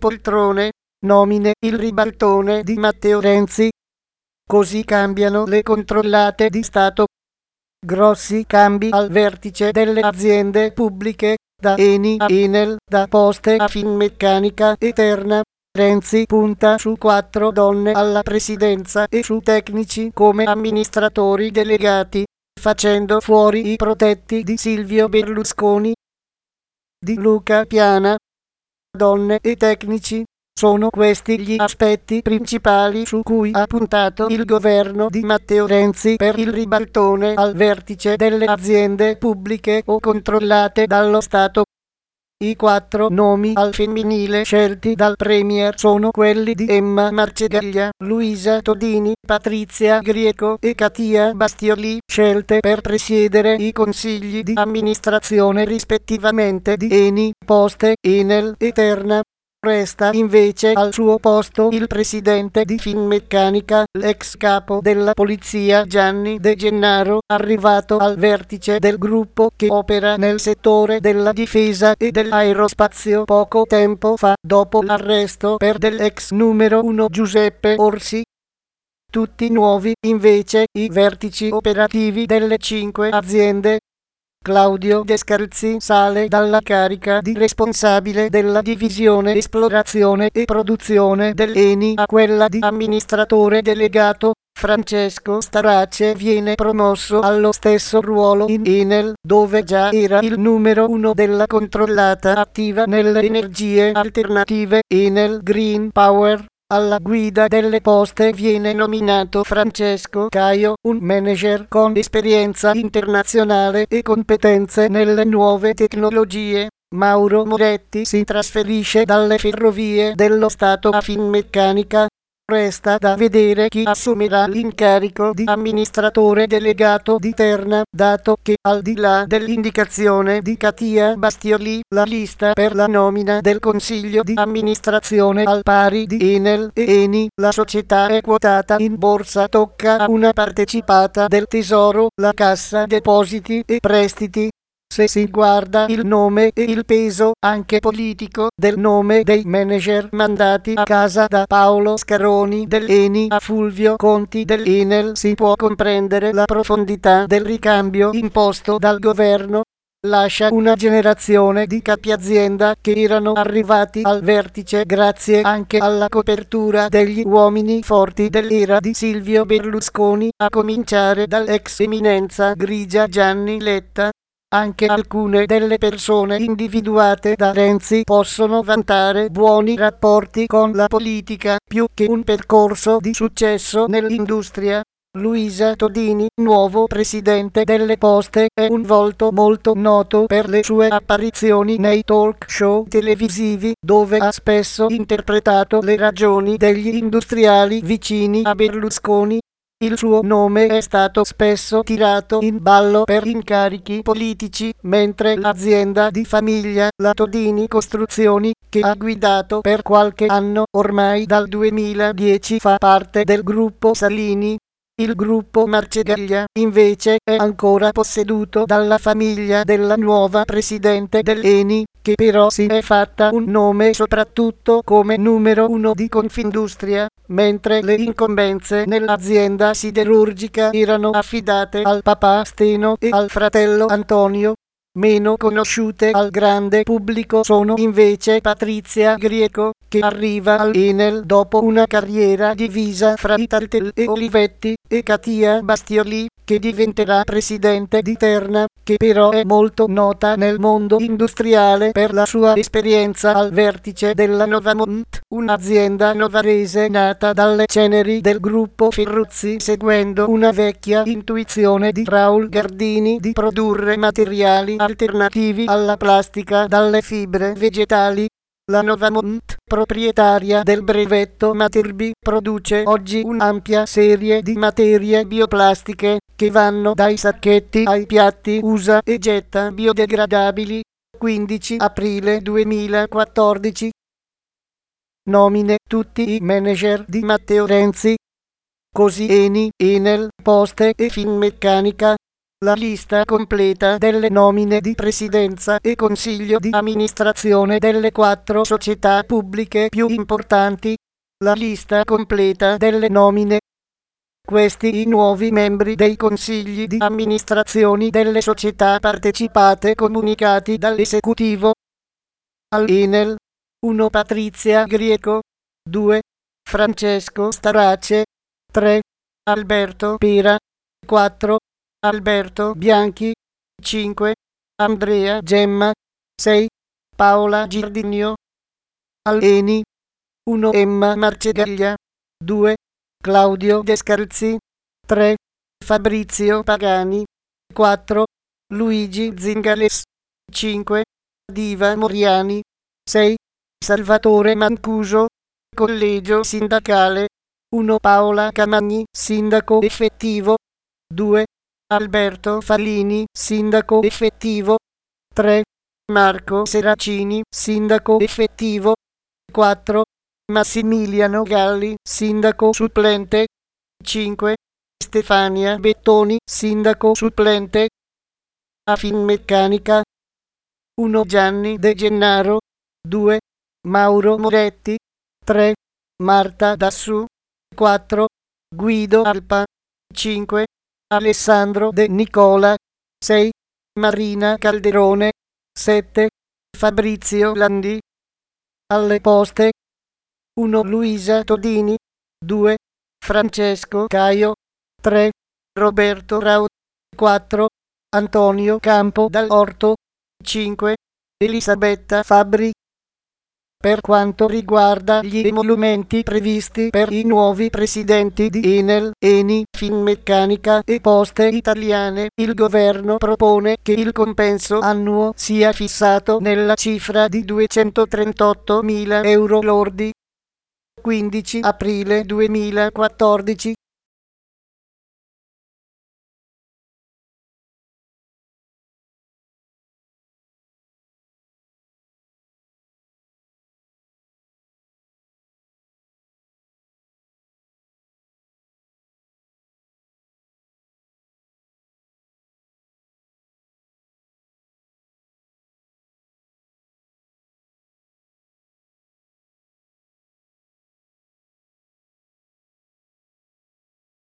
poltrone, nomine, il ribaltone di Matteo Renzi. Così cambiano le controllate di Stato. Grossi cambi al vertice delle aziende pubbliche, da Eni a Enel, da Poste a Finmeccanica e Terna. Renzi punta su 4 donne alla presidenza e su tecnici come amministratori delegati, facendo fuori i protetti di Silvio Berlusconi, di Luca Piana. Donne e tecnici. Sono questi gli aspetti principali su cui ha puntato il governo di Matteo Renzi per il ribaltone al vertice delle aziende pubbliche o controllate dallo Stato. I 4 nomi al femminile scelti dal Premier sono quelli di Emma Marcegaglia, Luisa Todini, Patrizia Grieco e Katia Bastioli, scelte per presiedere i consigli di amministrazione rispettivamente di Eni, Poste, Enel e Terna. Resta invece al suo posto il presidente di Finmeccanica, l'ex capo della polizia Gianni De Gennaro, arrivato al vertice del gruppo che opera nel settore della difesa e dell'aerospazio poco tempo fa, dopo l'arresto per dell'ex numero 1 Giuseppe Orsi. Tutti nuovi, invece, i vertici operativi delle 5 aziende. Claudio Descalzi sale dalla carica di responsabile della divisione esplorazione e produzione dell'Eni a quella di amministratore delegato. Francesco Starace viene promosso allo stesso ruolo in Enel, dove già era il numero 1 della controllata attiva nelle energie alternative, Enel Green Power. Alla guida delle Poste viene nominato Francesco Caio, un manager con esperienza internazionale e competenze nelle nuove tecnologie. Mauro Moretti si trasferisce dalle Ferrovie dello Stato a Finmeccanica. Resta da vedere chi assumerà l'incarico di amministratore delegato di Terna, dato che, al di là dell'indicazione di Katia Bastioli, la lista per la nomina del consiglio di amministrazione al pari di Enel e Eni, la società è quotata in borsa, tocca a una partecipata del Tesoro, la Cassa Depositi e Prestiti. Se si guarda il nome e il peso, anche politico, del nome dei manager mandati a casa da Paolo Scaroni dell'Eni a Fulvio Conti dell'Enel, si può comprendere la profondità del ricambio imposto dal governo. Lascia una generazione di capi azienda che erano arrivati al vertice grazie anche alla copertura degli uomini forti dell'era di Silvio Berlusconi, a cominciare dall'ex eminenza grigia Gianni Letta. Anche alcune delle persone individuate da Renzi possono vantare buoni rapporti con la politica, più che un percorso di successo nell'industria. Luisa Todini, nuovo presidente delle Poste, è un volto molto noto per le sue apparizioni nei talk show televisivi, dove ha spesso interpretato le ragioni degli industriali vicini a Berlusconi. Il suo nome è stato spesso tirato in ballo per incarichi politici, mentre l'azienda di famiglia, la Todini Costruzioni, che ha guidato per qualche anno ormai dal 2010, fa parte del gruppo Salini. Il gruppo Marcegaglia, invece, è ancora posseduto dalla famiglia della nuova presidente dell'Eni, che però si è fatta un nome soprattutto come numero 1 di Confindustria, mentre le incombenze nell'azienda siderurgica erano affidate al papà Steno e al fratello Antonio. Meno conosciute al grande pubblico sono invece Patrizia Grieco, che arriva all'Enel dopo una carriera divisa fra Italtel e Olivetti, e Katia Bastioli, che diventerà presidente di Terna, che però è molto nota nel mondo industriale per la sua esperienza al vertice della Novamont, un'azienda novarese nata dalle ceneri del gruppo Ferruzzi, seguendo una vecchia intuizione di Raul Gardini di produrre materiali alternativi alla plastica dalle fibre vegetali. La Novamont, proprietaria del brevetto Materbi, produce oggi un'ampia serie di materie bioplastiche che vanno dai sacchetti ai piatti usa e getta biodegradabili. 15 aprile 2014. Nomine tutti i manager di Matteo Renzi. Così Eni, Enel, Poste e Finmeccanica. La lista completa delle nomine di presidenza e consiglio di amministrazione delle 4 società pubbliche più importanti. La lista completa delle nomine. Questi i nuovi membri dei consigli di amministrazione delle società partecipate comunicati dall'esecutivo. All'Enel 1. Patrizia Grieco 2. Francesco Starace 3. Alberto Pera 4. Alberto Bianchi 5. Andrea Gemma 6. Paola Giardinio. All'Eni 1. Emma Marcegaglia 2. Claudio Descalzi 3. Fabrizio Pagani 4. Luigi Zingales 5. Diva Moriani 6. Salvatore Mancuso. Collegio sindacale 1. Paola Camagni, sindaco effettivo 2. Alberto Fallini, sindaco effettivo 3. Marco Seracini, sindaco effettivo 4. Massimiliano Galli, sindaco supplente 5. Stefania Bettoni, sindaco supplente. A Finmeccanica 1. Gianni De Gennaro 2. Mauro Moretti 3. Marta Dassù 4. Guido Alpa 5. Alessandro De Nicola 6. Marina Calderone 7. Fabrizio Landi. Alle poste 1. Luisa Todini 2. Francesco Caio 3. Roberto Rau 4. Antonio Campo dall'Orto 5. Elisabetta Fabbri. Per quanto riguarda gli emolumenti previsti per i nuovi presidenti di Enel, Eni, Finmeccanica e Poste Italiane, il governo propone che il compenso annuo sia fissato nella cifra di 238.000 euro lordi. 15 aprile 2014